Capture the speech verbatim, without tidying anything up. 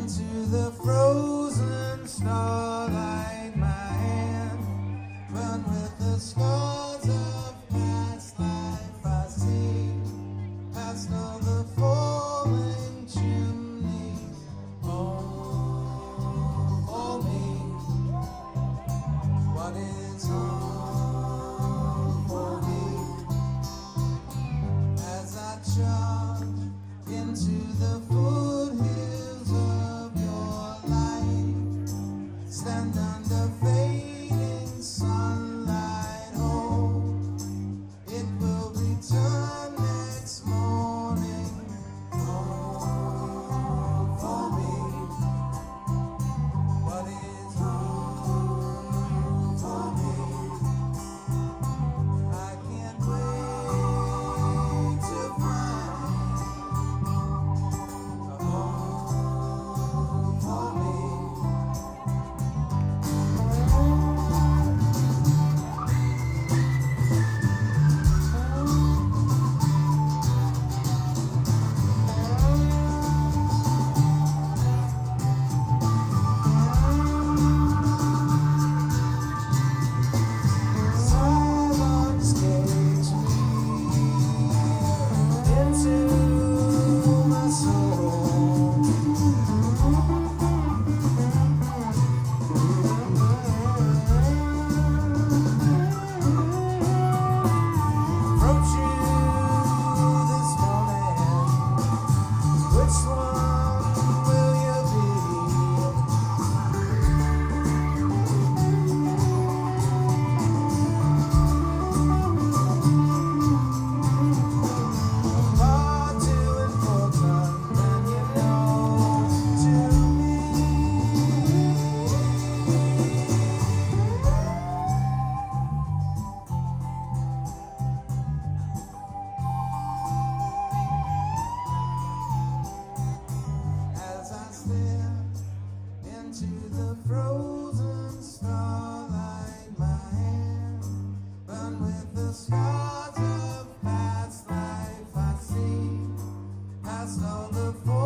into the frozen starlight. My hand run with the scars of past life. I see past all the falling chimneys. Home for me. What is home for me? As I charge into the foothills of your life, stand under fading sunlight. Oh, it will return next morning. Home for me. What is home for me? I can't wait to find a home for me. Silence gets me into my soul. Approach you this morning. Which one will you be? Far too important than you know to me. As I stare into the frozen starlight, my hand burn with the scars of past life. I see past all the